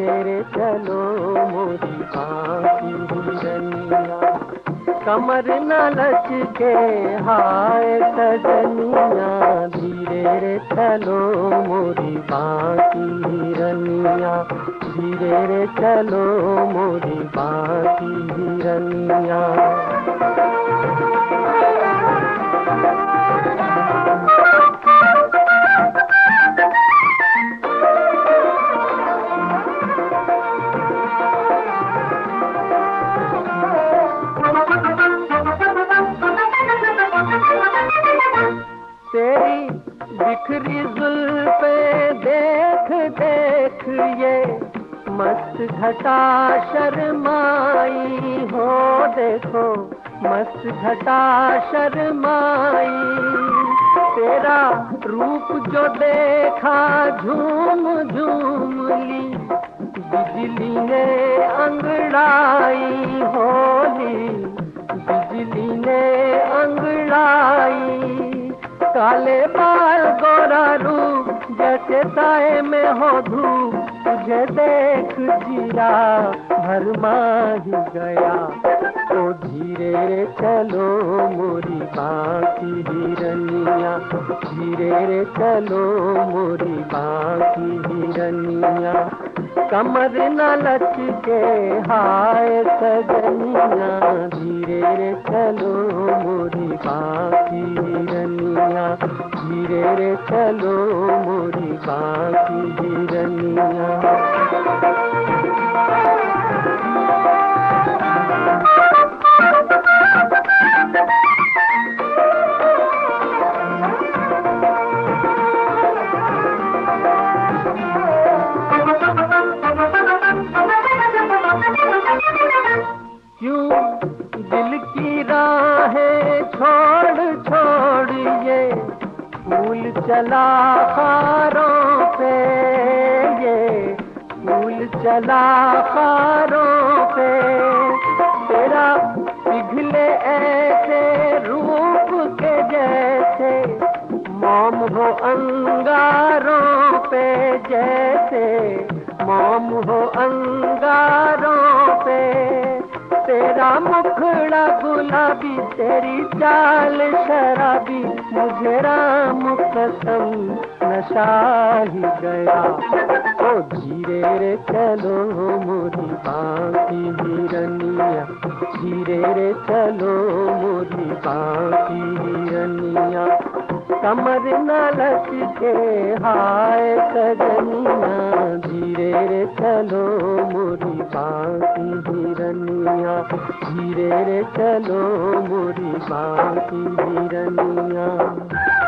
धीरे रे चलो मोरी बांकी हिरनिया। कमर न लचके हाय सजनिया, धीरे रे चलो मोरी बांकी हिरनिया, धीरे रे चलो मोरी बांकी हिरनिया। तेरी बिखरी जुल्फे देख देख ये मस्त घटा शर्माई हो, देखो मस्त घटा शर्माई। तेरा रूप जो देखा झूम झूम ली, बिजली ने अंगड़ाई होली, बिजली ने अंगड़ाई। काले बाल गोरा रूप जैसे साए में हो धूप, तुझे देख जीरा भरमा ही गया। तो धीरे रे चलो मोरी बांकी हिरनिया, धीरे रे चलो मोरी बांकी हिरनिया। कमर न लचके हाय सजनिया, धीरे रे चलो मोरी बांकी हिरनिया, धीरे रे चलो मोरी बांकी हिरनिया। क्यों दिल की राहें छोड़ छोड़ ये फूल चला खारों पे, ये फूल चला खारों पे। तेरा पिघले ऐसे रूप के जैसे मोम हो अंगारों पे, जैसे मोम हो अंगारों पे। तेरा मुखड़ा गुलाबी, तेरी चाल शराबी, मुझे राम कसम नशा ही गया। ओ धीरे रे चलो मोरी बांकी हिरनिया, धीरे रे चलो मोरी बांकी हिरनिया। कमर न लचके हाय सजनिया, धीरे रे चलो मोरी बांकी हिरनिया, धीरे रे चलो मोरी बांकी हिरनिया।